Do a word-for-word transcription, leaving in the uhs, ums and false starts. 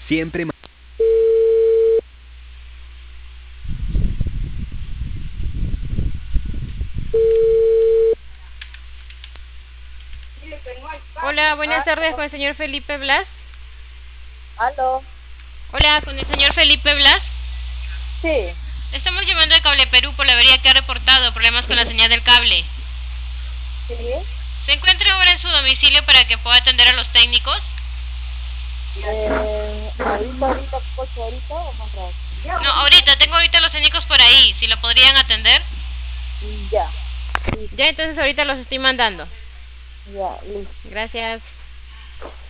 Siempre. Hola, buenas tardes Aló, con el señor Felipe Blas. aló, Hola, con el señor Felipe Blas. sí, Estamos llamando de Cable Perú por la avería que ha reportado problemas con la señal del cable. sí, ¿Se encuentra ahora en su domicilio para que pueda atender a los técnicos? eh, ahorita, ahorita, coche, ahorita o más rato. No, ahorita, tengo ahorita los técnicos por ahí, si lo podrían atender. Ya, Ya, entonces ahorita los estoy mandando. ya, listo. Gracias.